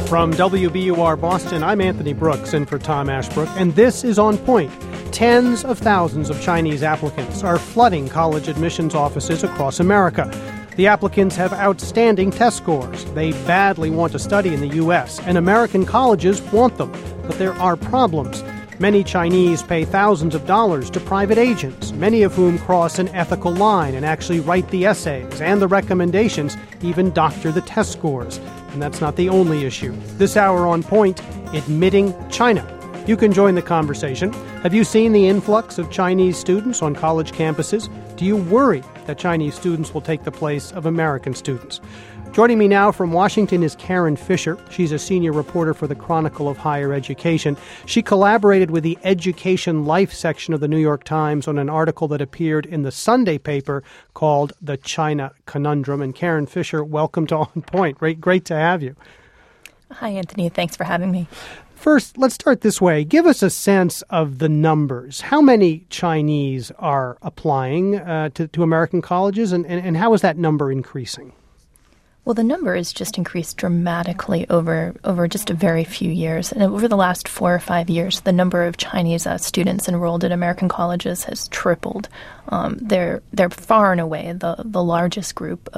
From WBUR Boston, I'm Anthony Brooks, in for Tom Ashbrook, and this is On Point. Tens of thousands of Chinese applicants are flooding college admissions offices across America. The applicants have outstanding test scores. They badly want to study in the U.S., and American colleges want them. But there are problems. Many Chinese pay thousands of dollars to private agents, many of whom cross an ethical line and actually write the essays and the recommendations, even doctor the test scores. And that's not the only issue. This hour on Point, admitting China. You can join the conversation. Have you seen the influx of Chinese students on college campuses? Do you worry that Chinese students will take the place of American students? Joining me now from Washington is Karen Fisher. She's a senior reporter for the Chronicle of Higher Education. She collaborated with the Education Life section of the New York Times on an article that appeared in the Sunday paper called The China Conundrum. And Karen Fisher, welcome to On Point. Great to have you. Hi, Anthony. Thanks for having me. First, let's start this way. Give us a sense of the numbers. How many Chinese are applying to American colleges, and how is that number increasing? Well, the number has just increased dramatically over just a very few years. And over the last 4 or 5 years, the number of Chinese students enrolled in American colleges has tripled. They're far and away the largest group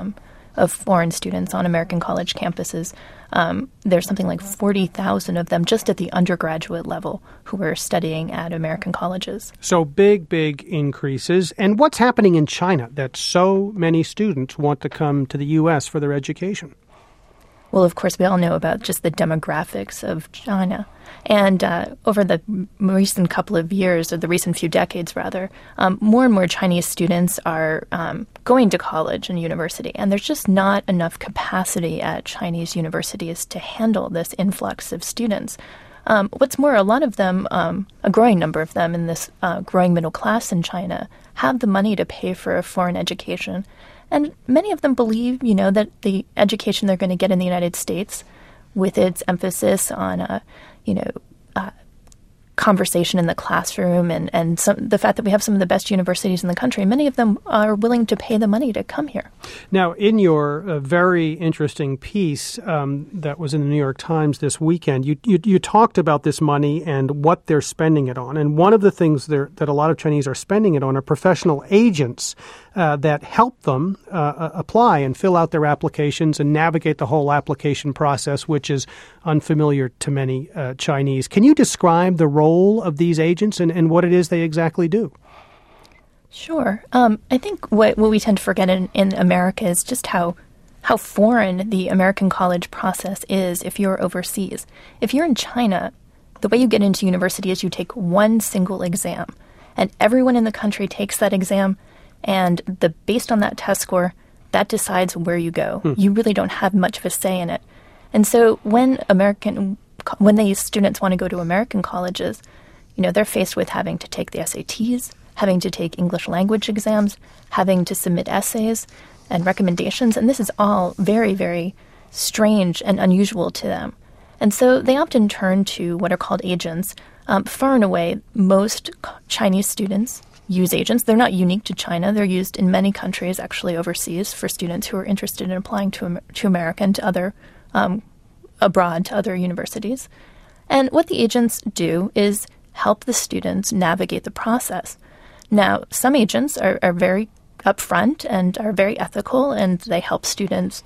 of foreign students on American college campuses. There's something like 40,000 of them just at the undergraduate level who are studying at American colleges. So big increases. And what's happening in China that so many students want to come to the U.S. for their education? Well, of course, we all know about just the demographics of China. And over the recent couple of years, or the recent few decades, rather, more and more Chinese students are going to college and university. And there's just not enough capacity at Chinese universities to handle this influx of students. What's more, a lot of them, a growing number of them in this growing middle class in China, have the money to pay for a foreign education. And many of them believe, that the education they're going to get in the United States, with its emphasis on, conversation in the classroom and the fact that we have some of the best universities in the country, many of them are willing to pay the money to come here. Now, in your very interesting piece that was in the New York Times this weekend, you talked about this money and what they're spending it on. And one of the things that a lot of Chinese are spending it on are professional agents that help them apply and fill out their applications and navigate the whole application process, which is unfamiliar to many Chinese. Can you describe the role of these agents and what it is they exactly do? Sure. I think what we tend to forget in America is just how foreign the American college process is if you're overseas. If you're in China, the way you get into university is you take one single exam, and everyone in the country takes that exam, and based on that test score, that decides where you go. You really don't have much of a say in it. And so when these students want to go to American colleges, they're faced with having to take the SATs, having to take English language exams, having to submit essays and recommendations. And this is all very, very strange and unusual to them. And so they often turn to what are called agents. Far and away, most Chinese students use agents. They're not unique to China. They're used in many countries, actually overseas, for students who are interested in applying to America and to other abroad, to other universities. And what the agents do is help the students navigate the process. Now, some agents are very upfront and are very ethical, and they help students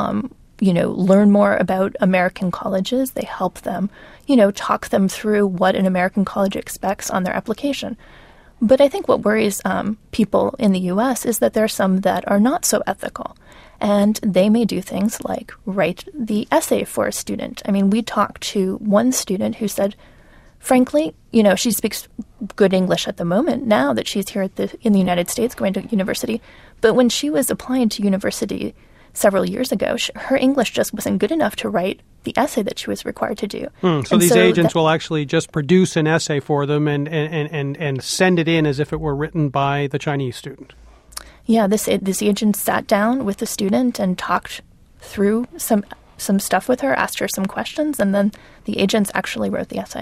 learn more about American colleges. They help them, talk them through what an American college expects on their application. But I think what worries people in the U.S. is that there are some that are not so ethical. And they may do things like write the essay for a student. I mean, we talked to one student who said, frankly, she speaks good English at the moment now that she's here in the United States going to university. But when she was applying to university several years ago, her English just wasn't good enough to write the essay that she was required to do. So these agents will actually just produce an essay for them and send it in as if it were written by the Chinese student. Yeah, this agent sat down with the student and talked through some stuff with her, asked her some questions, and then the agents actually wrote the essay.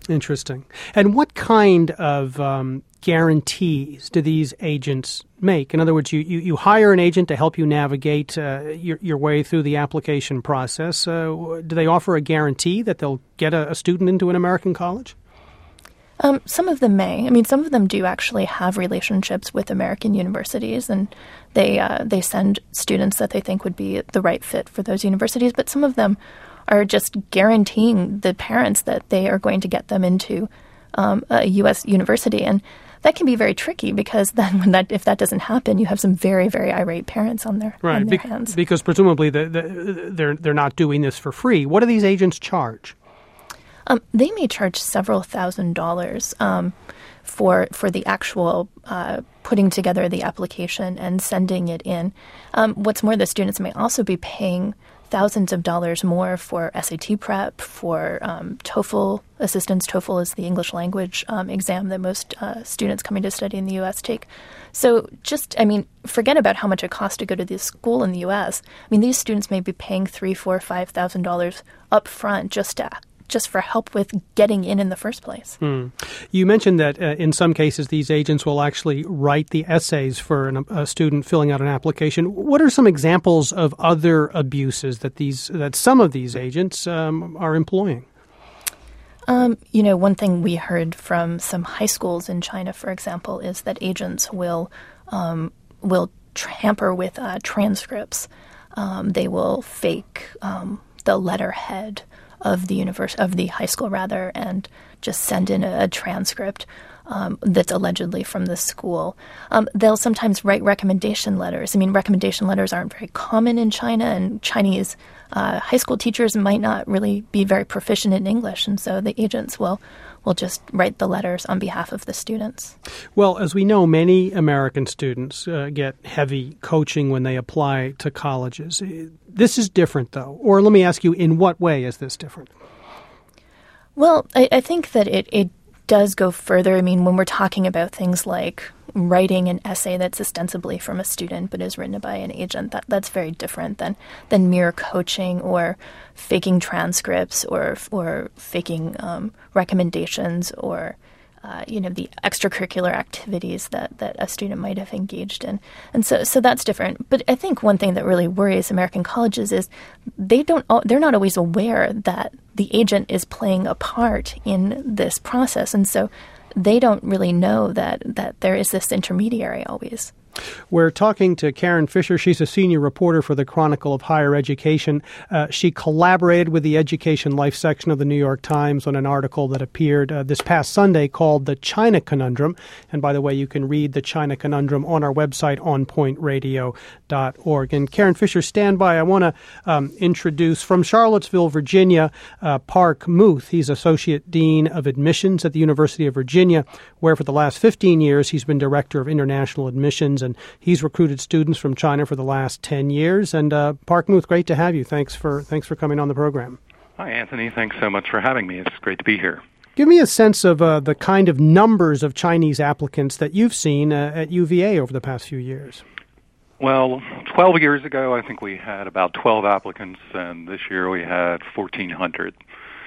Interesting. And what kind of guarantees do these agents make? In other words, you hire an agent to help you navigate your way through the application process. Do they offer a guarantee that they'll get a student into an American college? Some of them may. I mean, some of them do actually have relationships with American universities, and they send students that they think would be the right fit for those universities. But some of them are just guaranteeing the parents that they are going to get them into a U.S. university. And that can be very tricky because then if that doesn't happen, you have some very, very irate parents on their hands. Because presumably they're not doing this for free. What do these agents charge? They may charge several $1,000s for the actual putting together the application and sending it in. What's more, the students may also be paying thousands of dollars more for SAT prep, for TOEFL assistance. TOEFL is the English language exam that most students coming to study in the U.S. take. So forget about how much it costs to go to this school in the U.S. I mean, these students may be paying $3,000, $4,000, $5,000 up front just for help with getting in the first place. You mentioned that in some cases these agents will actually write the essays for a student filling out an application. What are some examples of other abuses that some of these agents are employing? One thing we heard from some high schools in China, for example, is that agents will tamper with transcripts. They will fake the letterhead of the high school rather, and just send in a transcript that's allegedly from the school. They'll sometimes write recommendation letters. I mean, recommendation letters aren't very common in China, and Chinese high school teachers might not really be very proficient in English, and so the agents will just write the letters on behalf of the students. Well, as we know, many American students get heavy coaching when they apply to colleges. This is different, though. Or let me ask you, in what way is this different? Well, I think that it does go further. I mean, when we're talking about things like writing an essay that's ostensibly from a student but is written by an agent, that's very different than mere coaching or faking transcripts or faking recommendations or the extracurricular activities that a student might have engaged in. And so that's different. But I think one thing that really worries American colleges is they're not always aware that the agent is playing a part in this process. And so they don't really know that there is this intermediary always. We're talking to Karen Fisher. She's a senior reporter for the Chronicle of Higher Education. She collaborated with the Education Life section of the New York Times on an article that appeared this past Sunday called The China Conundrum. And by the way, you can read The China Conundrum on our website, onpointradio.org. And Karen Fisher, stand by. I want to introduce from Charlottesville, Virginia, Park Muth. He's Associate Dean of Admissions at the University of Virginia, where for the last 15 years he's been Director of International Admissions, and he's recruited students from China for the last 10 years. And Park Muth, great to have you. Thanks for coming on the program. Hi, Anthony. Thanks so much for having me. It's great to be here. Give me a sense of the kind of numbers of Chinese applicants that you've seen at UVA over the past few years. Well, 12 years ago, I think we had about 12 applicants, and this year we had 1,400.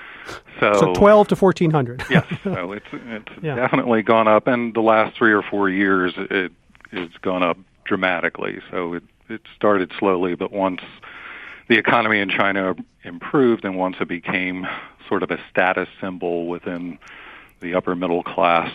So 12 to 1,400. Yes, so it's definitely gone up, and the last 3 or 4 years it's gone up dramatically. So it started slowly, but once the economy in China improved and once it became sort of a status symbol within the upper middle class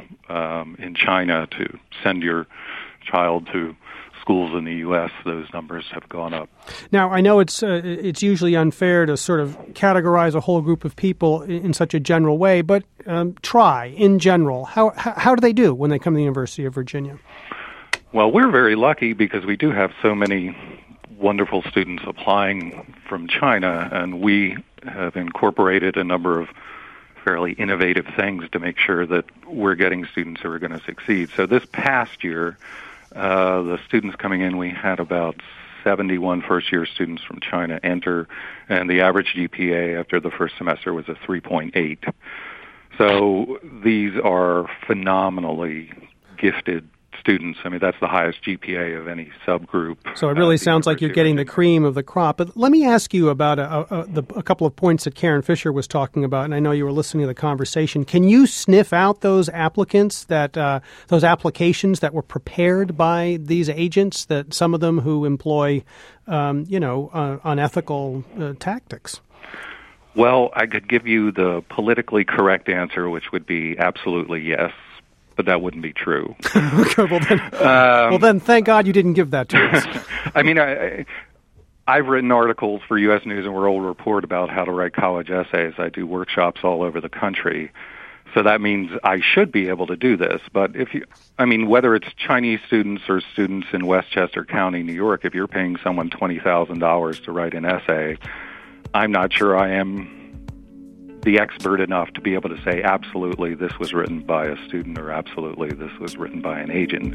in China to send your child to schools in the U.S., those numbers have gone up. Now, I know it's usually unfair to sort of categorize a whole group of people in such a general way, but try, in general. How do they do when they come to the University of Virginia? Well, we're very lucky because we do have so many wonderful students applying from China, and we have incorporated a number of fairly innovative things to make sure that we're getting students who are going to succeed. So this past year, the students coming in, we had about 71 first-year students from China enter, and the average GPA after the first semester was a 3.8. So these are phenomenally gifted students. I mean, that's the highest GPA of any subgroup. So it really sounds like you're getting the cream of the crop. But let me ask you about a couple of points that Karen Fisher was talking about, and I know you were listening to the conversation. Can you sniff out those applicants, those applications that were prepared by these agents, that some of them who employ, unethical tactics? Well, I could give you the politically correct answer, which would be absolutely yes, but that wouldn't be true. Okay, well then, thank God you didn't give that to us. I mean, I've written articles for U.S. News and World Report about how to write college essays. I do workshops all over the country. So that means I should be able to do this. But whether it's Chinese students or students in Westchester County, New York, if you're paying someone $20,000 to write an essay, I'm not sure I am the expert enough to be able to say absolutely this was written by a student or absolutely this was written by an agent.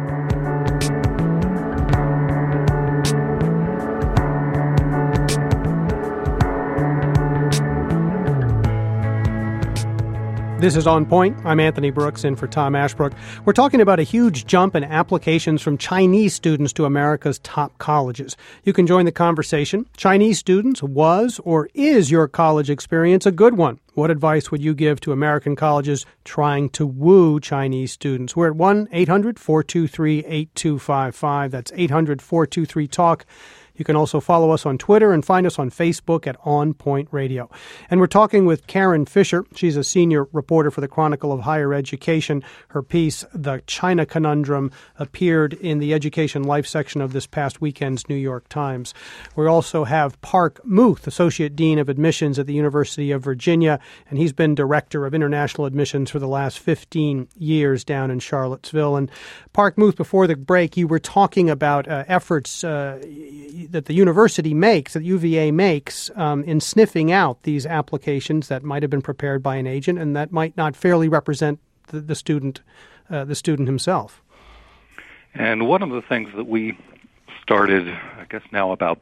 This is On Point. I'm Anthony Brooks, in for Tom Ashbrook. We're talking about a huge jump in applications from Chinese students to America's top colleges. You can join the conversation. Chinese students, was or is your college experience a good one? What advice would you give to American colleges trying to woo Chinese students? We're at 1-800-423-8255. That's 800-423-TALK. You can also follow us on Twitter and find us on Facebook at On Point Radio. And we're talking with Karen Fisher. She's a senior reporter for the Chronicle of Higher Education. Her piece, The China Conundrum, appeared in the Education Life section of this past weekend's New York Times. We also have Park Muth, Associate Dean of Admissions at the University of Virginia, and he's been Director of International Admissions for the last 15 years down in Charlottesville. And Park Muth, before the break, you were talking about efforts that the university makes, that UVA makes, in sniffing out these applications that might have been prepared by an agent and that might not fairly represent the student himself. And one of the things that we started, I guess now about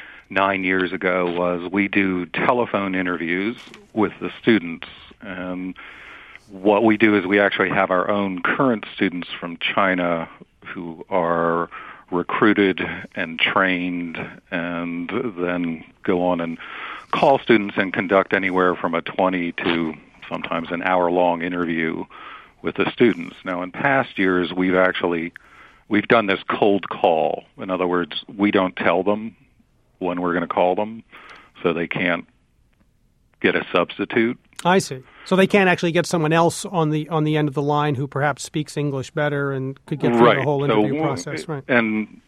9 years ago, was we do telephone interviews with the students. And what we do is we actually have our own current students from China who are recruited and trained and then go on and call students and conduct anywhere from a 20 to sometimes an hour-long interview with the students. Now, in past years, we've done this cold call. In other words, we don't tell them when we're going to call them, so they can't get a substitute. I see. So they can't actually get someone else on the end of the line who perhaps speaks English better and could get through the whole interview process. Right. And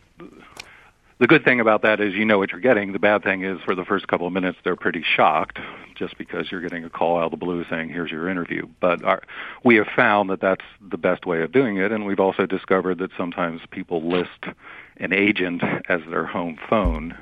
the good thing about that is you know what you're getting. The bad thing is for the first couple of minutes they're pretty shocked just because you're getting a call out of the blue saying, here's your interview. But we have found that that's the best way of doing it, and we've also discovered that sometimes people list an agent as their home phone,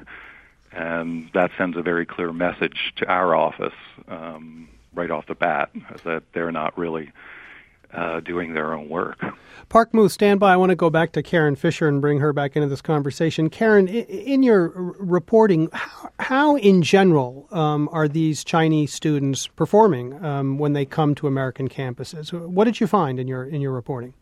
and that sends a very clear message to our office right off the bat that they're not really doing their own work. Park Muth, stand by. I want to go back to Karen Fisher and bring her back into this conversation. Karen, in your reporting, how in general are these Chinese students performing when they come to American campuses? What did you find in your reporting?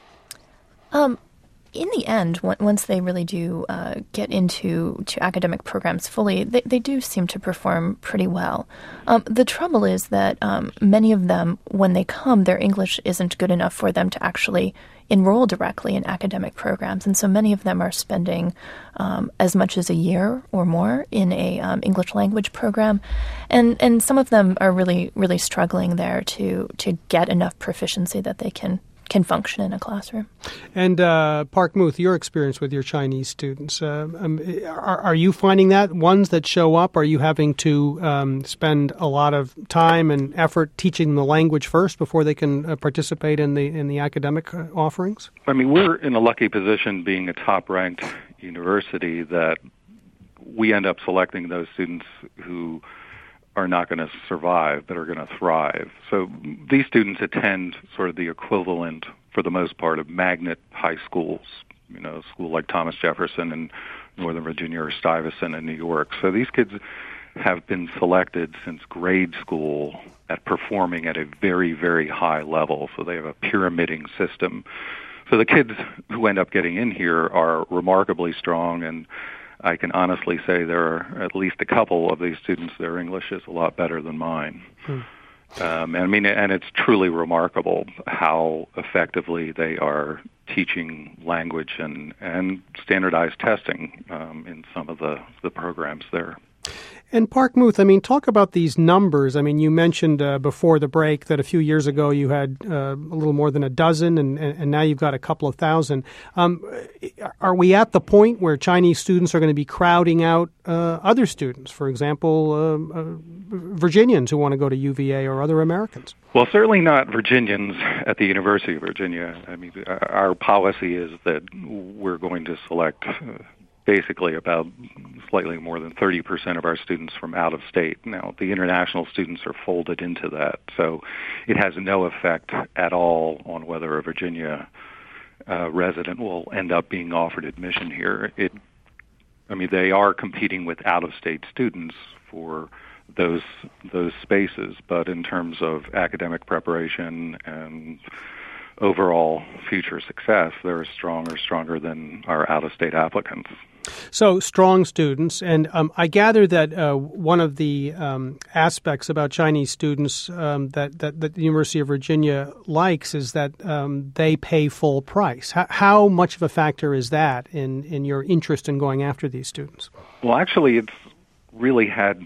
In the end, once they really do get into academic programs fully, they do seem to perform pretty well. The trouble is that many of them, when they come, their English isn't good enough for them to actually enroll directly in academic programs. And so many of them are spending as much as a year or more in a English language program. And some of them are really, really struggling there to get enough proficiency that they can function in a classroom. And Park Muth, your experience with your Chinese students, are you finding that ones that show up, are you having to spend a lot of time and effort teaching them the language first before they can participate in the academic offerings? I mean, we're in a lucky position being a top-ranked university that we end up selecting those students who are not going to survive, but are going to thrive. So these students attend sort of the equivalent, for the most part, of magnet high schools, a school like Thomas Jefferson in Northern Virginia or Stuyvesant in New York. So these kids have been selected since grade school at performing at a very, very high level. So they have a pyramiding system. So the kids who end up getting in here are remarkably strong, and I can honestly say there are at least a couple of these students, their English is a lot better than mine. And it's truly remarkable how effectively they are teaching language and standardized testing in some of the programs there. And Park Muth, talk about these numbers. You mentioned before the break that a few years ago you had a little more than a dozen, and now you've got a couple of thousand. Are we at the point where Chinese students are going to be crowding out other students, for example, Virginians who want to go to UVA or other Americans? Well, certainly not Virginians at the University of Virginia. Our policy is that we're going to select basically about slightly more than 30% of our students from out of state. Now, the international students are folded into that, so it has no effect at all on whether a Virginia resident will end up being offered admission here. They are competing with out-of-state students for those spaces, but in terms of academic preparation and overall future success, they're stronger than our out-of-state applicants. So strong students, and I gather that one of the aspects about Chinese students that the University of Virginia likes is that they pay full price. How much of a factor is that in your interest in going after these students? Well, actually, it's really had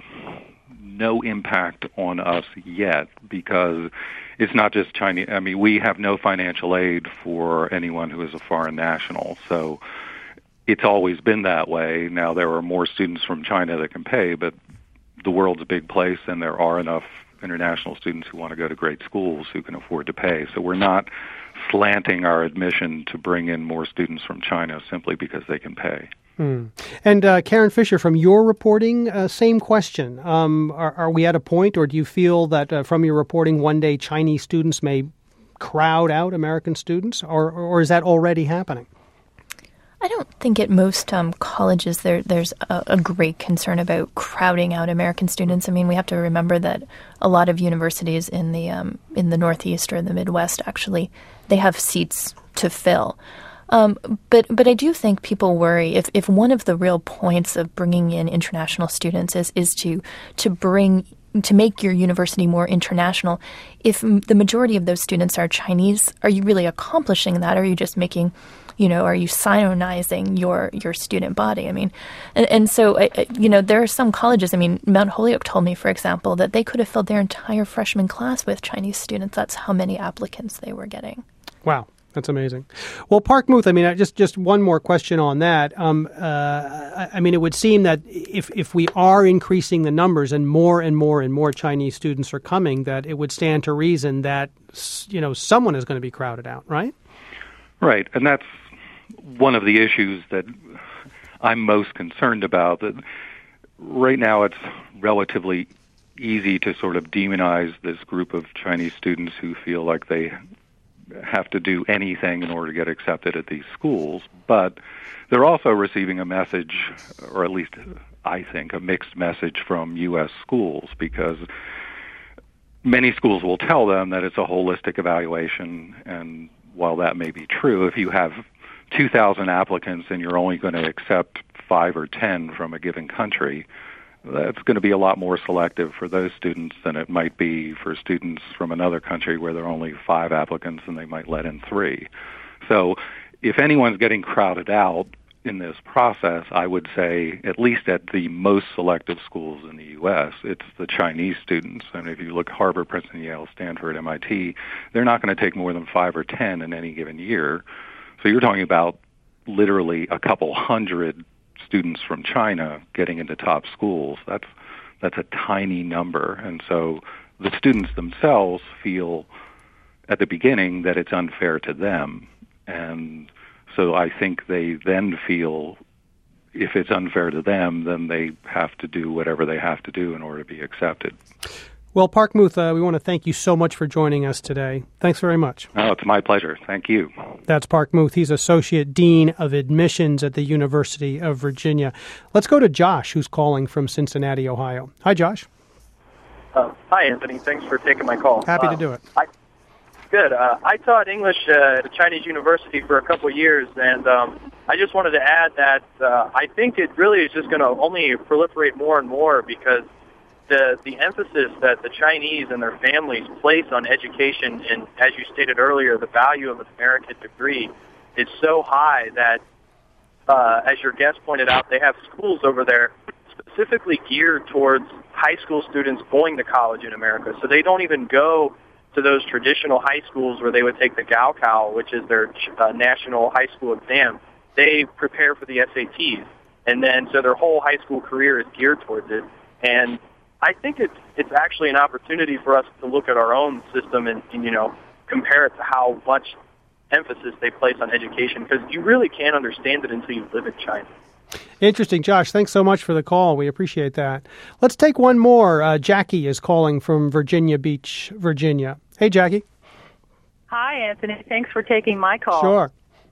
no impact on us yet because it's not just Chinese. We have no financial aid for anyone who is a foreign national, so it's always been that way. Now, there are more students from China that can pay, but the world's a big place, and there are enough international students who want to go to great schools who can afford to pay. So we're not slanting our admission to bring in more students from China simply because they can pay. And Karen Fisher, from your reporting, same question. Are we at a point, or do you feel that from your reporting one day Chinese students may crowd out American students, or is that already happening? I don't think at most colleges there's a great concern about crowding out American students. We have to remember that a lot of universities in the Northeast or the Midwest, actually, they have seats to fill. But I do think people worry if one of the real points of bringing in international students is to make your university more international. If the majority of those students are Chinese, are you really accomplishing that? Or are you just making, are you Sinonizing your student body? And so, there are some colleges. Mount Holyoke told me, for example, that they could have filled their entire freshman class with Chinese students. That's how many applicants they were getting. Wow. That's amazing. Well, Park Muth, just one more question on that. It would seem that if we are increasing the numbers and more Chinese students are coming, that it would stand to reason that, someone is going to be crowded out, right? Right. And that's one of the issues that I'm most concerned about. That right now it's relatively easy to sort of demonize this group of Chinese students who feel like they have to do anything in order to get accepted at these schools, but they're also receiving a message, or at least I think a mixed message from U.S. schools, because many schools will tell them that it's a holistic evaluation, and while that may be true, if you have 2,000 applicants and you're only going to accept 5 or 10 from a given country, that's going to be a lot more selective for those students than it might be for students from another country where there are only 5 applicants and they might let in 3. So if anyone's getting crowded out in this process, I would say, at least at the most selective schools in the U.S., it's the Chinese students. If you look at Harvard, Princeton, Yale, Stanford, MIT, they're not going to take more than 5 or 10 in any given year. So you're talking about literally a couple hundred students from China getting into top schools. That's a tiny number. And so the students themselves feel at the beginning that it's unfair to them. And so I think they then feel if it's unfair to them, then they have to do whatever they have to do in order to be accepted. Well, Park Muth, we want to thank you so much for joining us today. Thanks very much. Oh, it's my pleasure. Thank you. That's Park Muth. He's Associate Dean of Admissions at the University of Virginia. Let's go to Josh, who's calling from Cincinnati, Ohio. Hi, Josh. Hi, Anthony. Thanks for taking my call. Happy to do it. good. I taught English at a Chinese university for a couple of years, and I just wanted to add that I think it really is just going to only proliferate more and more because the emphasis that the Chinese and their families place on education and, as you stated earlier, the value of an American degree is so high that, as your guest pointed out, they have schools over there specifically geared towards high school students going to college in America. So they don't even go to those traditional high schools where they would take the Gaokao, which is their national high school exam. They prepare for the SATs, and then so their whole high school career is geared towards it. And I think it's actually an opportunity for us to look at our own system and compare it to how much emphasis they place on education, because you really can't understand it until you live in China. Interesting. Josh, thanks so much for the call. We appreciate that. Let's take one more. Jackie is calling from Virginia Beach, Virginia. Hey, Jackie. Hi, Anthony. Thanks for taking my call. Sure.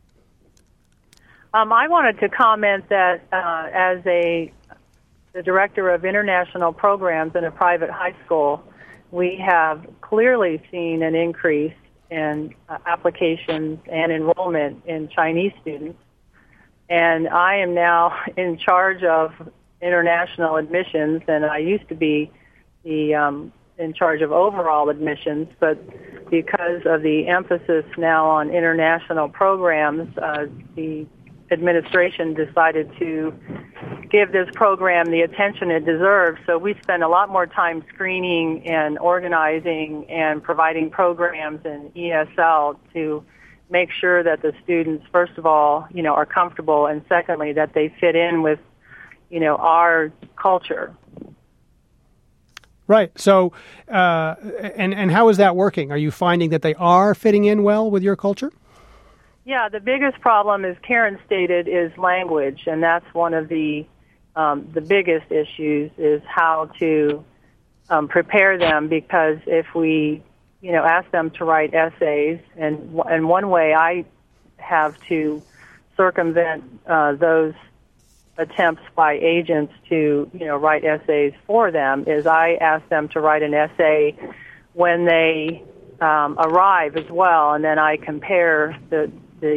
I wanted to comment that as the director of international programs in a private high school, we have clearly seen an increase in applications and enrollment in Chinese students. And I am now in charge of international admissions, and I used to be in charge of overall admissions, but because of the emphasis now on international programs, the administration decided to give this program the attention it deserves. So we spend a lot more time screening and organizing and providing programs in ESL to make sure that the students, first of all, are comfortable, and secondly, that they fit in with, our culture. Right. So, and how is that working? Are you finding that they are fitting in well with your culture? Yeah, the biggest problem, as Karen stated, is language, and that's one of the biggest issues is how to prepare them, because if we ask them to write essays, and one way I have to circumvent those attempts by agents to, write essays for them is I ask them to write an essay when they arrive as well, and then I compare the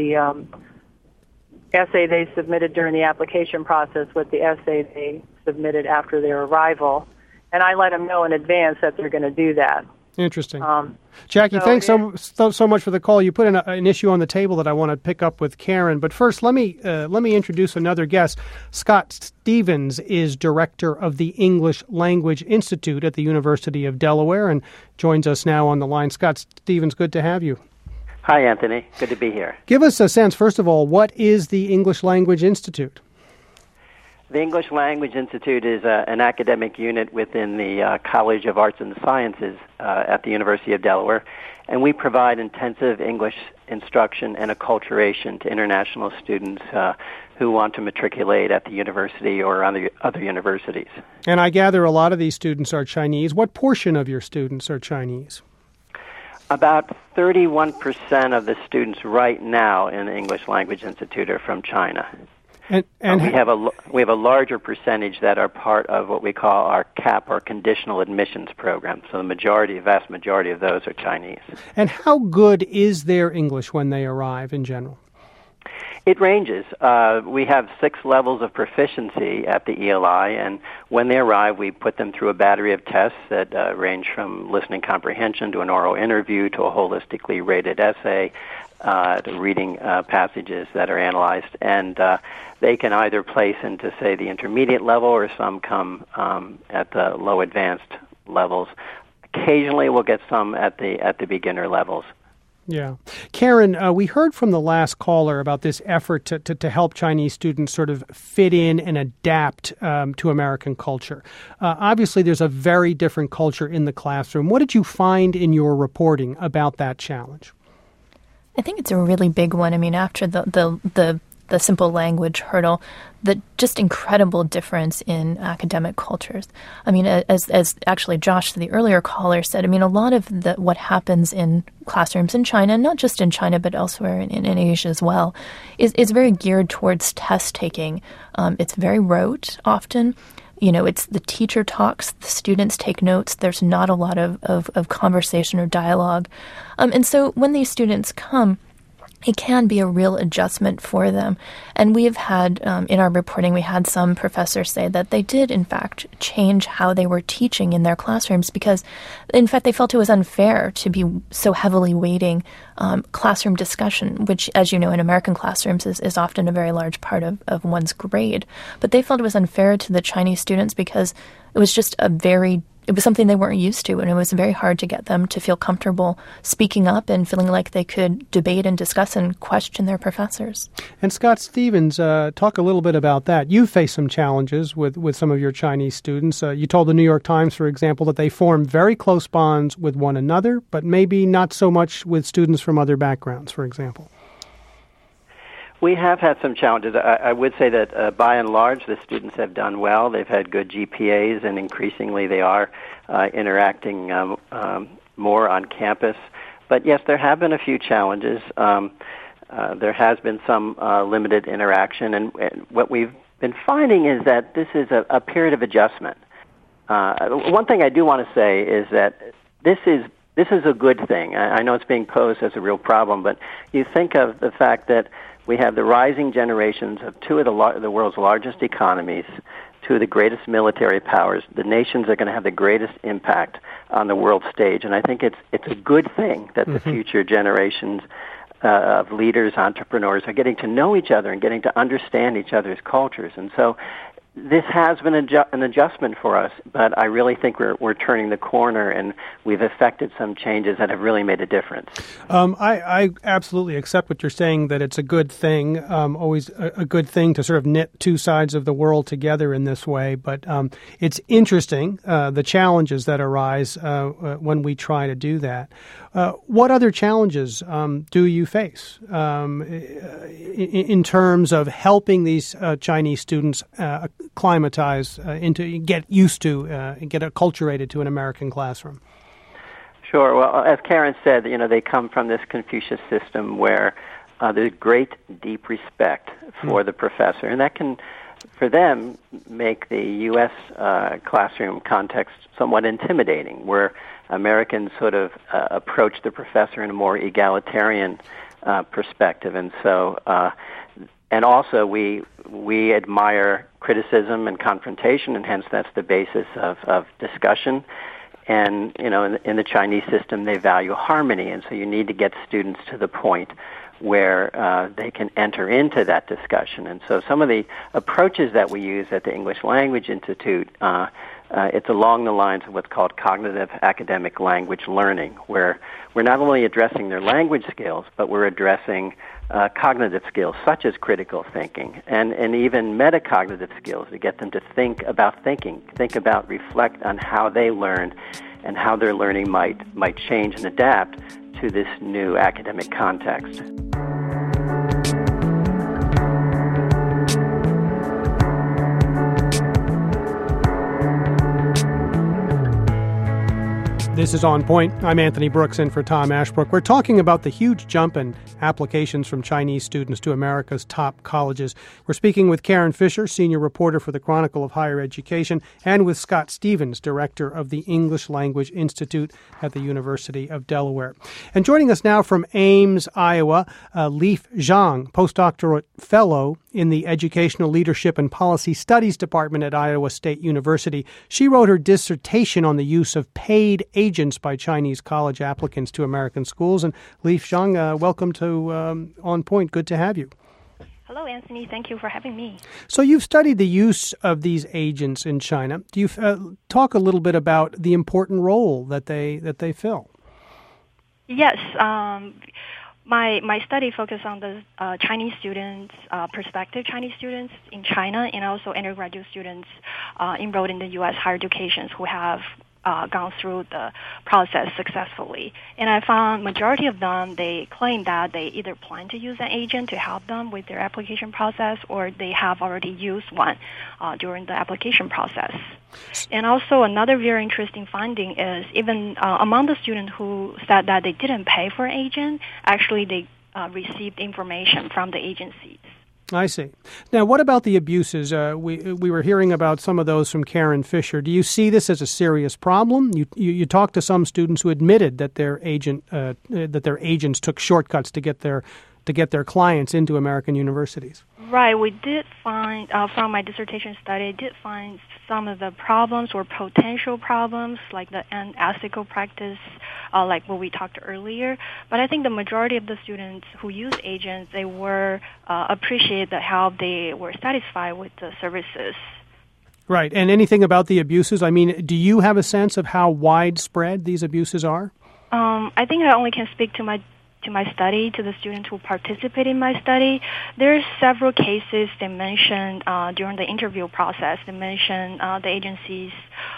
essay they submitted during the application process with the essay they submitted after their arrival, and I let them know in advance that they're going to do that. Interesting. Jackie, thanks so much for the call. You put an issue on the table that I want to pick up with Karen. But first, let me introduce another guest. Scott Stevens is director of the English Language Institute at the University of Delaware and joins us now on the line. Scott Stevens, good to have you. Hi, Anthony. Good to be here. Give us a sense, first of all, what is the English Language Institute? The English Language Institute is an academic unit within the College of Arts and Sciences at the University of Delaware, and we provide intensive English instruction and acculturation to international students who want to matriculate at the university or other universities. And I gather a lot of these students are Chinese. What portion of your students are Chinese? About 31% of the students right now in the English Language Institute are from China. And we have a larger percentage that are part of what we call our CAP, or conditional admissions program. So the vast majority of those are Chinese. And how good is their English when they arrive in general? It ranges. We have 6 levels of proficiency at the ELI, and when they arrive, we put them through a battery of tests that range from listening comprehension to an oral interview to a holistically rated essay, to reading passages that are analyzed, and they can either place into, say, the intermediate level, or some come at the low advanced levels. Occasionally, we'll get some at the beginner levels. Yeah. Karen, we heard from the last caller about this effort to help Chinese students sort of fit in and adapt to American culture. Obviously, there's a very different culture in the classroom. What did you find in your reporting about that challenge? I think it's a really big one. I mean, after the simple language hurdle, the just incredible difference in academic cultures. I mean, as actually Josh, the earlier caller, said, I mean, a lot of what happens in classrooms in China, not just in China, but elsewhere in Asia as well, is very geared towards test taking. It's very rote often. it's the teacher talks, the students take notes. There's not a lot of conversation or dialogue. And so when these students come, it can be a real adjustment for them. And we have had, in our reporting, we had some professors say that they did, in fact, change how they were teaching in their classrooms because, in fact, they felt it was unfair to be so heavily weighting classroom discussion, which, as you know, in American classrooms is often a very large part of one's grade. But they felt it was unfair to the Chinese students because it was just it was something they weren't used to, and it was very hard to get them to feel comfortable speaking up and feeling like they could debate and discuss and question their professors. And Scott Stevens, talk a little bit about that. You faced some challenges with some of your Chinese students. You told the New York Times, for example, that they form very close bonds with one another, but maybe not so much with students from other backgrounds, for example. We have had some challenges. I would say that by and large, the students have done well. They've had good GPAs, and increasingly they are interacting more on campus. But yes, there have been a few challenges. There has been some limited interaction, and what we've been finding is that this is a period of adjustment. One thing I do want to say is that this is a good thing. I know it's being posed as a real problem, but you think of the fact that we have the rising generations of two of the world's largest economies, two of the greatest military powers, the nations that are going to have the greatest impact on the world stage. And I think it's a good thing that the future generations of leaders, entrepreneurs are getting to know each other and getting to understand each other's cultures. And so this has been an adjustment for us, but I really think we're turning the corner, and we've effected some changes that have really made a difference. I absolutely accept what you're saying, that it's a good thing, always a good thing to sort of knit two sides of the world together in this way. But it's interesting, the challenges that arise when we try to do that. What other challenges do you face in terms of helping these Chinese students acclimatize get used to, get acculturated to an American classroom? Sure. Well, as Karen said, they come from this Confucius system where there's great, deep respect for the professor, and that can, for them, make the U.S. Classroom context somewhat intimidating, where Americans sort of approach the professor in a more egalitarian perspective, and so, and also we admire criticism and confrontation, and hence that's the basis of discussion. And in the Chinese system, they value harmony, and so you need to get students to the point where they can enter into that discussion. And so some of the approaches that we use at the English Language Institute, it's along the lines of what's called cognitive academic language learning, where we're not only addressing their language skills, but we're addressing cognitive skills such as critical thinking and even metacognitive skills to get them to think about, reflect on how they learn and how their learning might change and adapt to this new academic context. This is On Point. I'm Anthony Brooks in for Tom Ashbrook. We're talking about the huge jump in applications from Chinese students to America's top colleges. We're speaking with Karen Fisher, senior reporter for the Chronicle of Higher Education, and with Scott Stevens, director of the English Language Institute at the University of Delaware. And joining us now from Ames, Iowa, Leaf Zhang, postdoctoral fellow in the Educational Leadership and Policy Studies Department at Iowa State University. She wrote her dissertation on the use of paid agents by Chinese college applicants to American schools. And Leaf Zhang, welcome to On Point. Good to have you. Hello, Anthony. Thank you for having me. So you've studied the use of these agents in China. Do you talk a little bit about the important role that they fill? Yes. My study focused on the Chinese students, prospective Chinese students in China, and also undergraduate students enrolled in the U.S. higher education who have gone through the process successfully. And I found majority of them, they claim that they either plan to use an agent to help them with their application process, or they have already used one during the application process. And also another very interesting finding is even among the students who said that they didn't pay for an agent, actually they received information from the agencies. I see. Now, what about the abuses? We were hearing about some of those from Karen Fisher. Do you see this as a serious problem? You talked to some students who admitted that their agents took shortcuts to get their clients into American universities. Right. We did find, from my dissertation study, I did find some of the problems or potential problems, like the unethical practice, like what we talked earlier. But I think the majority of the students who use agents, they were appreciate how they were satisfied with the services. Right. And anything about the abuses? I mean, do you have a sense of how widespread these abuses are? I think I only can speak to my study, to the students who participate in my study. There are several cases they mentioned during the interview process. They mentioned the agencies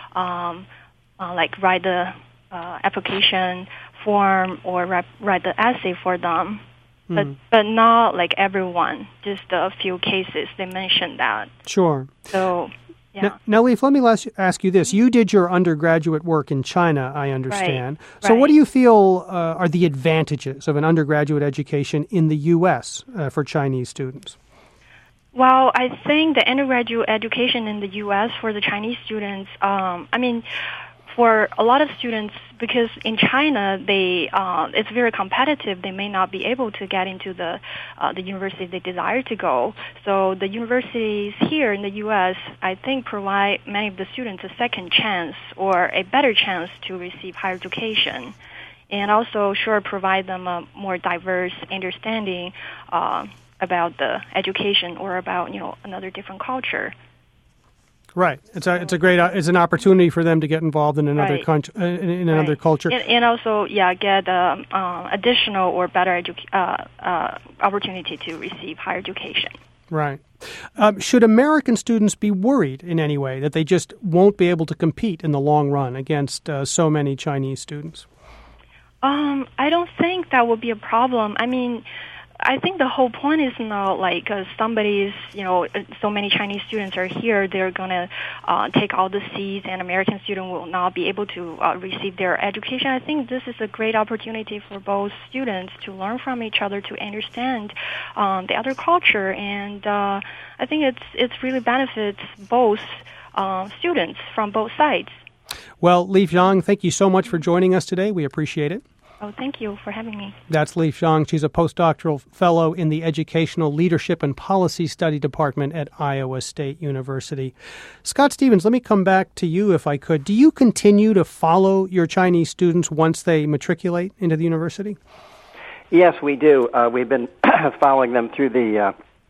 like write the application form or write the essay for them, but not like everyone. Just a few cases they mentioned that. Sure. So. Yeah. Now, Leif, let me ask you this. You did your undergraduate work in China, I understand. Right. So what do you feel are the advantages of an undergraduate education in the U.S. For Chinese students? Well, I think the undergraduate education in the U.S. for the Chinese students, for a lot of students, because in China, it's very competitive. They may not be able to get into the university they desire to go. So the universities here in the U.S., I think, provide many of the students a second chance or a better chance to receive higher education, and also provide them a more diverse understanding about the education or about another different culture. Right. It's an opportunity for them to get involved in another country, in another culture, and also get additional or better opportunity to receive higher education. Right. Should American students be worried in any way that they just won't be able to compete in the long run against so many Chinese students? I don't think that would be a problem. I think the whole point is not like so many Chinese students are here, they're going to take all the seats and American students will not be able to receive their education. I think this is a great opportunity for both students to learn from each other, to understand the other culture, and I think it's really benefits both students from both sides. Well, Leif Zhang, thank you so much for joining us today. We appreciate it. Oh, thank you for having me. That's Leif Zhang. She's a postdoctoral fellow in the Educational Leadership and Policy Study Department at Iowa State University. Scott Stevens, let me come back to you if I could. Do you continue to follow your Chinese students once they matriculate into the university? Yes, we do. We've been following them through the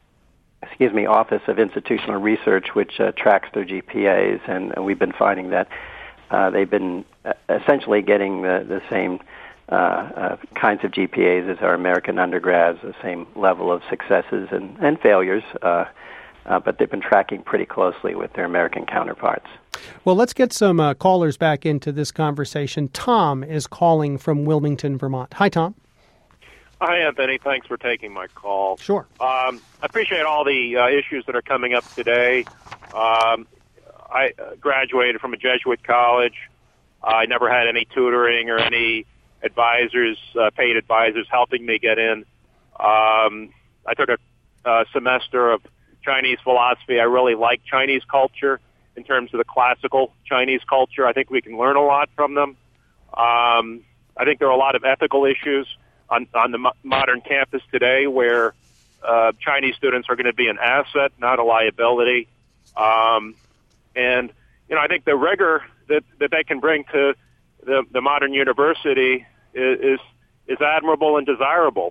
Office of Institutional Research, which tracks their GPAs, and we've been finding that they've been essentially getting the same kinds of GPAs as our American undergrads, the same level of successes and failures, but they've been tracking pretty closely with their American counterparts. Well, let's get some callers back into this conversation. Tom is calling from Wilmington, Vermont. Hi, Tom. Hi, Anthony. Thanks for taking my call. Sure. I appreciate all the issues that are coming up today. I graduated from a Jesuit college. I never had any tutoring or any advisors, paid advisors helping me get in. I took a semester of Chinese philosophy. I really like Chinese culture in terms of the classical Chinese culture. I think we can learn a lot from them. I think there are a lot of ethical issues on the modern campus today where Chinese students are going to be an asset, not a liability. And, I think the rigor that they can bring to the modern university is admirable and desirable.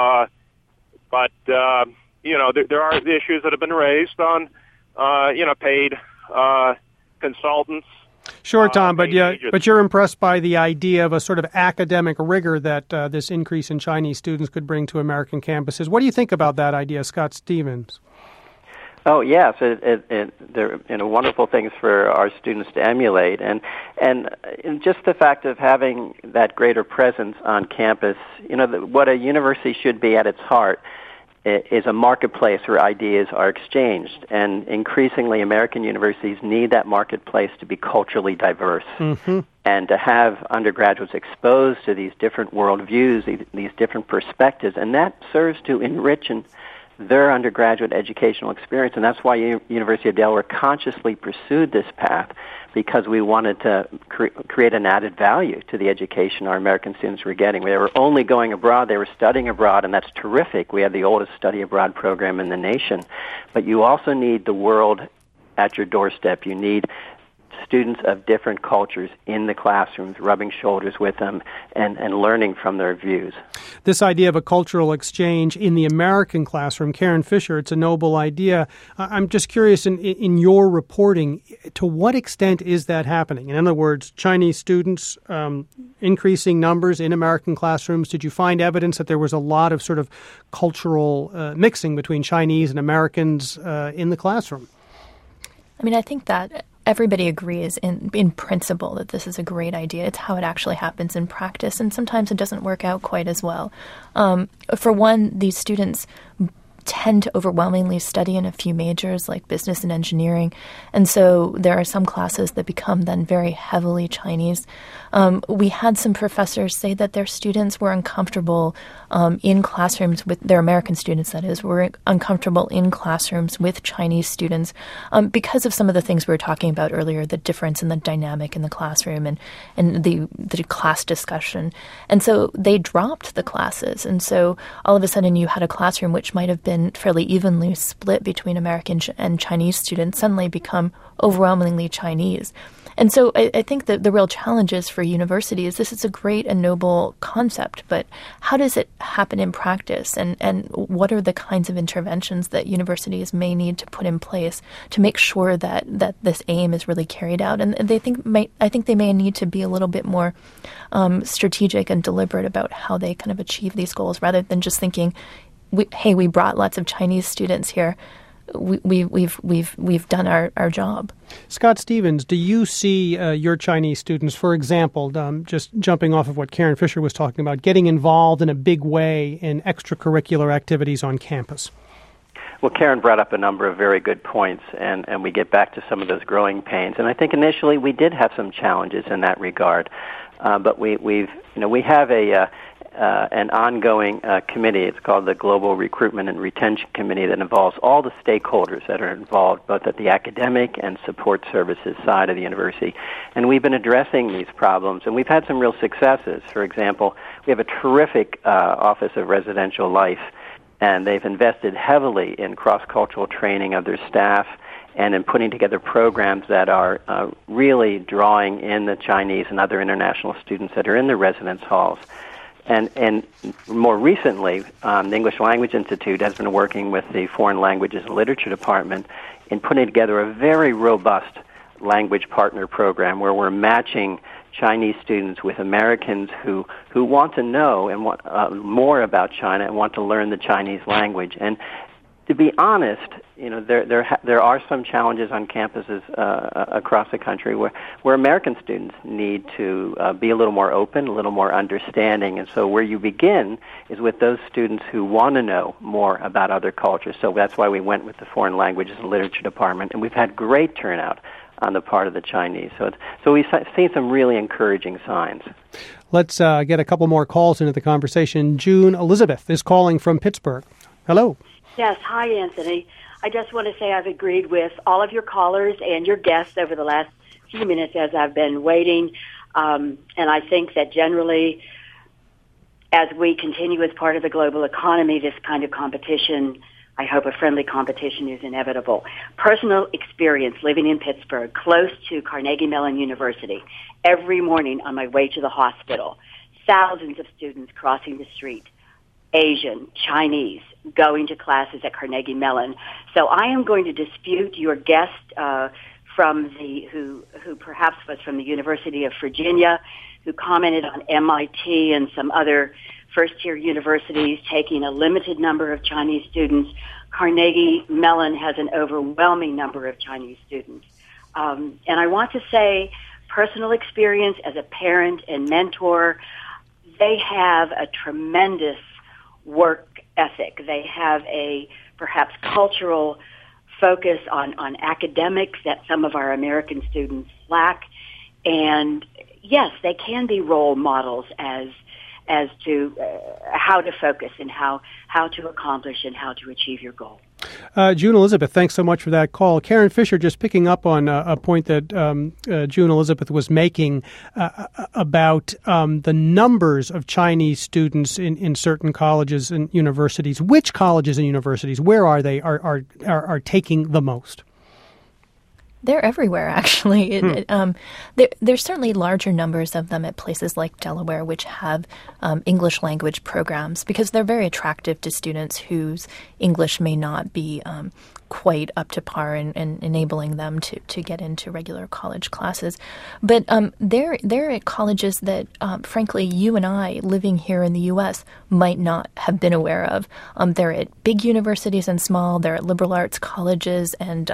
But there are issues that have been raised on, paid consultants. Sure, Tom, but you're impressed by the idea of a sort of academic rigor that this increase in Chinese students could bring to American campuses. What do you think about that idea, Scott Stevens? Oh yes, they're wonderful things for our students to emulate, and just the fact of having that greater presence on campus. What a university should be at its heart is a marketplace where ideas are exchanged, and increasingly American universities need that marketplace to be culturally diverse, and to have undergraduates exposed to these different worldviews, these different perspectives, and that serves to enrich and their undergraduate educational experience. And that's why University of Delaware consciously pursued this path, because we wanted to create an added value to the education our American students were getting. They were only going abroad, they were studying abroad, and that's terrific. We have the oldest study abroad program in the nation. But you also need the world at your doorstep. You need students of different cultures in the classrooms, rubbing shoulders with them and learning from their views. This idea of a cultural exchange in the American classroom, Karen Fisher, it's a noble idea. I'm just curious, in your reporting, to what extent is that happening? In other words, Chinese students, increasing numbers in American classrooms. Did you find evidence that there was a lot of sort of cultural mixing between Chinese and Americans in the classroom? I mean, I think that everybody agrees in principle that this is a great idea. It's how it actually happens in practice, and sometimes it doesn't work out quite as well. For one, these students tend to overwhelmingly study in a few majors like business and engineering, and so there are some classes that become then very heavily Chinese. We had some professors say that their students were uncomfortable in classrooms with their American students, that is, were uncomfortable in classrooms with Chinese students because of some of the things we were talking about earlier, the difference in the dynamic in the classroom and the class discussion. And so they dropped the classes. And so all of a sudden you had a classroom which might have been fairly evenly split between American and Chinese students suddenly become overwhelmingly Chinese. And so I think that the real challenge is for universities, this is a great and noble concept, but how does it happen in practice? And what are the kinds of interventions that universities may need to put in place to make sure that this aim is really carried out? And I think they may need to be a little bit more strategic and deliberate about how they kind of achieve these goals, rather than just thinking, we brought lots of Chinese students here. We've done our job. Scott Stevens, do you see your Chinese students, for example, just jumping off of what Karen Fisher was talking about, getting involved in a big way in extracurricular activities on campus? Well, Karen brought up a number of very good points, and we get back to some of those growing pains. And I think initially we did have some challenges in that regard, but we have an ongoing committee. It's called the Global Recruitment and Retention Committee that involves all the stakeholders that are involved, both at the academic and support services side of the university. And we've been addressing these problems, and we've had some real successes. For example, we have a terrific Office of Residential Life, and they've invested heavily in cross-cultural training of their staff and in putting together programs that are really drawing in the Chinese and other international students that are in the residence halls. And more recently, the English Language Institute has been working with the Foreign Languages and Literature Department in putting together a very robust language partner program where we're matching Chinese students with Americans who want to know and want more about China and want to learn the Chinese language. And to be honest, there are some challenges on campuses across the country where American students need to be a little more open, a little more understanding. And so where you begin is with those students who want to know more about other cultures. So that's why we went with the Foreign Languages and Literature Department, and we've had great turnout on the part of the Chinese. So we've seen some really encouraging signs. Let's get a couple more calls into the conversation. June Elizabeth is calling from Pittsburgh. Hello. Yes. Hi, Anthony. I just want to say I've agreed with all of your callers and your guests over the last few minutes as I've been waiting. And I think that generally, as we continue as part of the global economy, this kind of competition, I hope a friendly competition, is inevitable. Personal experience living in Pittsburgh, close to Carnegie Mellon University, every morning on my way to the hospital, thousands of students crossing the street, Asian, Chinese, going to classes at Carnegie Mellon. So I am going to dispute your guest who perhaps was from the University of Virginia, who commented on MIT and some other first-tier universities taking a limited number of Chinese students. Carnegie Mellon has an overwhelming number of Chinese students. And I want to say, personal experience as a parent and mentor, they have a tremendous work ethic. They have a perhaps cultural focus on academics that some of our American students lack. And yes, they can be role models as as to how to focus and how to accomplish and how to achieve your goal. June Elizabeth, thanks so much for that call. Karen Fisher, just picking up on a point that June Elizabeth was making about the numbers of Chinese students in certain colleges and universities. Which colleges and universities, where are they, are taking the most? They're everywhere, actually. There's certainly larger numbers of them at places like Delaware, which have English language programs, because they're very attractive to students whose English may not be quite up to par and enabling them to get into regular college classes. But they're at colleges that, frankly, you and I, living here in the U.S., might not have been aware of. They're at big universities and small. They're at liberal arts colleges and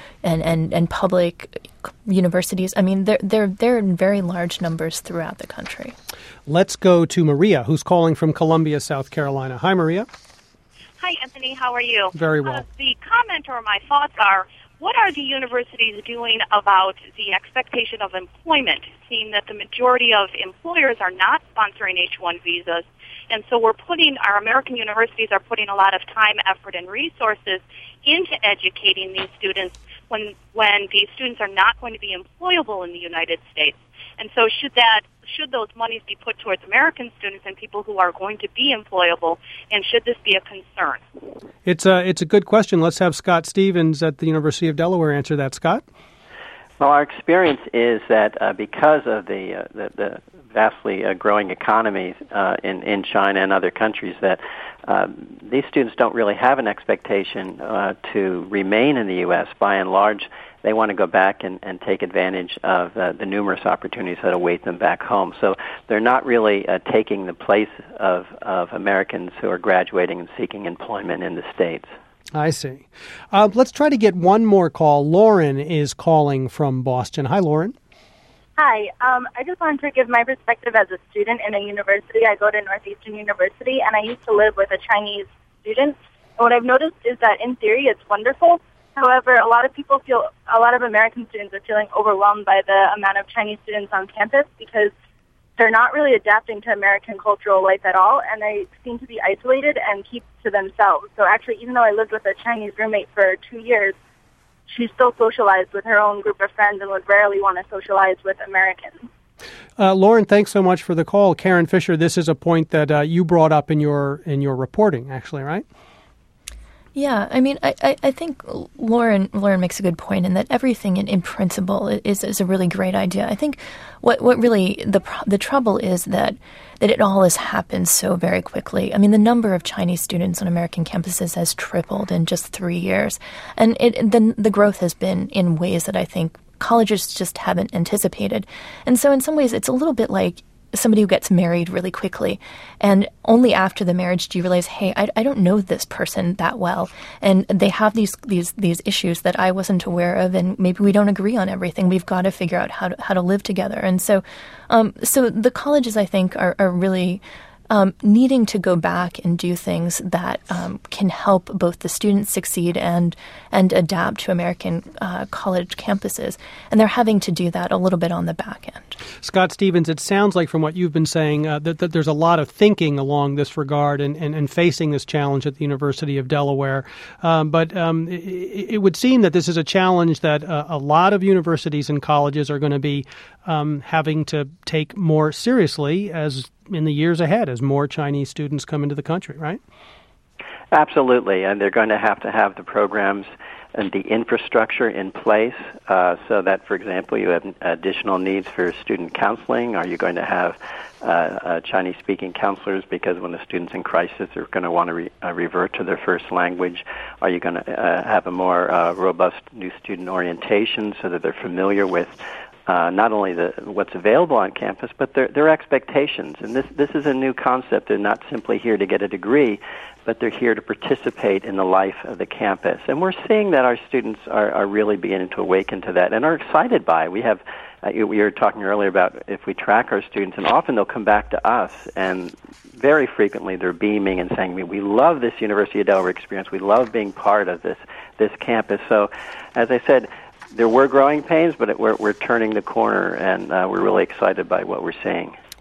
public universities. I mean, they're in very large numbers throughout the country. Let's go to Maria, who's calling from Columbia, South Carolina. Hi, Maria. Hi, Anthony. How are you? Very well. The comment or my thoughts are, what are the universities doing about the expectation of employment, seeing that the majority of employers are not sponsoring H-1 visas? And so our American universities are putting a lot of time, effort, and resources into educating these students when these students are not going to be employable in the United States. And so should those monies be put towards American students and people who are going to be employable, and should this be a concern? It's a good question. Let's have Scott Stevens at the University of Delaware answer that. Scott? Well, our experience is that because of the vastly growing economies in China and other countries, that these students don't really have an expectation to remain in the U.S. By and large, they want to go back and take advantage of the numerous opportunities that await them back home. So they're not really taking the place of Americans who are graduating and seeking employment in the States. I see. Let's try to get one more call. Lauren is calling from Boston. Hi, Lauren. Hi. I just wanted to give my perspective as a student in a university. I go to Northeastern University, and I used to live with a Chinese student. And what I've noticed is that in theory it's wonderful. However, a lot of American students are feeling overwhelmed by the amount of Chinese students on campus because they're not really adapting to American cultural life at all, and they seem to be isolated and keep to themselves. So actually, even though I lived with a Chinese roommate for 2 years, she still socialized with her own group of friends and would rarely want to socialize with Americans. Lauren, thanks so much for the call. Karen Fisher, this is a point that you brought up in your reporting, actually, right? Yeah, I mean, I think Lauren makes a good point in that everything in principle is a really great idea. I think what really the trouble is that it all has happened so very quickly. I mean, the number of Chinese students on American campuses has tripled in just 3 years, and the growth has been in ways that I think colleges just haven't anticipated. And so in some ways, it's a little bit like somebody who gets married really quickly, and only after the marriage do you realize, hey, I don't know this person that well, and they have these issues that I wasn't aware of, and maybe we don't agree on everything. We've got to figure out how to live together. And so the colleges, I think, are really needing to go back and do things that can help both the students succeed and adapt to American college campuses. And they're having to do that a little bit on the back end. Scott Stevens, it sounds like from what you've been saying that there's a lot of thinking along this regard and facing this challenge at the University of Delaware. But it would seem that this is a challenge that a lot of universities and colleges are going to be having to take more seriously as in the years ahead as more Chinese students come into the country, right? Absolutely, and they're going to have the programs and the infrastructure in place so that, for example, you have additional needs for student counseling. Are you going to have Chinese-speaking counselors because when the students in crisis are going to want to revert to their first language? Are you going to have a more robust new student orientation so that they're familiar with not only what's available on campus, but their expectations. And this is a new concept. They're not simply here to get a degree, but they're here to participate in the life of the campus. And we're seeing that our students are really beginning to awaken to that and are excited by it. We have, we were talking earlier about if we track our students, and often they'll come back to us, and very frequently they're beaming and saying, we love this University of Delaware experience. We love being part of this campus. So, as I said, there were growing pains, but we're turning the corner, and we're really excited by what we're seeing.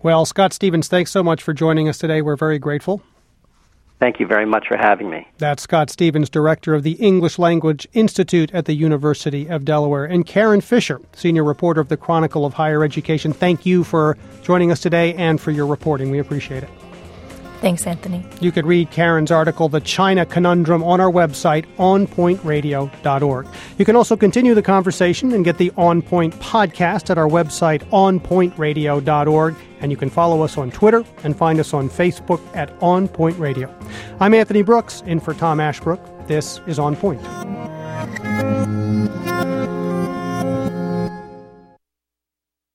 Well, Scott Stevens, thanks so much for joining us today. We're very grateful. Thank you very much for having me. That's Scott Stevens, director of the English Language Institute at the University of Delaware. And Karen Fisher, senior reporter of the Chronicle of Higher Education. Thank you for joining us today and for your reporting. We appreciate it. Thanks, Anthony. You could read Karen's article, The China Conundrum, on our website, onpointradio.org. You can also continue the conversation and get the On Point podcast at our website, onpointradio.org. And you can follow us on Twitter and find us on Facebook at On Point Radio. I'm Anthony Brooks, in for Tom Ashbrook. This is On Point.